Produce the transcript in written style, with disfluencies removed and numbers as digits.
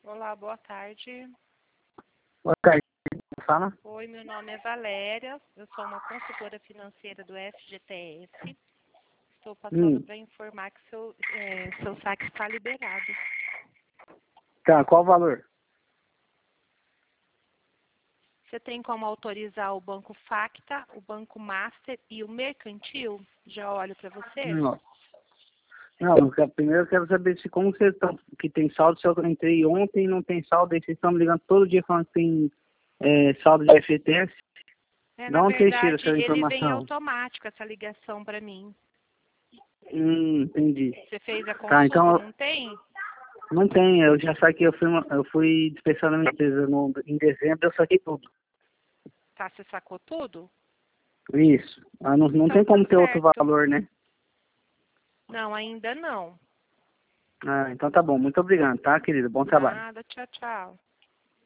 Olá, boa tarde. Boa tarde, fala. Oi, meu nome é Valéria, eu sou uma consultora financeira do FGTS. Estou passando para informar que seu saque está liberado. Tá, qual o valor? Você tem como autorizar o Banco Facta, o Banco Master e o Mercantil? Já olho para você. Não, primeiro eu quero saber se como vocês estão, que tem saldo, se eu entrei ontem e não tem saldo, aí vocês estão me ligando todo dia falando que tem saldo de FGTS. Na De onde vocês tiram verdade, essa ele vem informação? automático, essa ligação para mim. Entendi. Você fez a Tá, consulta, então, não tem? não tem, eu já saquei, eu fui dispensando a minha empresa em dezembro, eu saquei tudo. Tá, você sacou tudo? Isso. Não Então tem tá como ter outro certo. valor, né? Não, ainda não. Ah, então tá bom, muito obrigado, tá, querido? Bom trabalho. Nada, tchau, tchau.